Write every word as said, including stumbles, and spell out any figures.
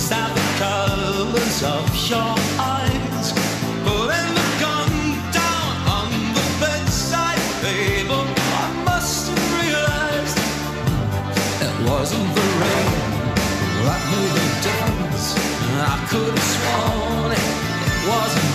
at the colours of your eyes. Putting the gun down on the bedside table, I must have realized it wasn't the rain that made the difference. I could have sworn it wasn't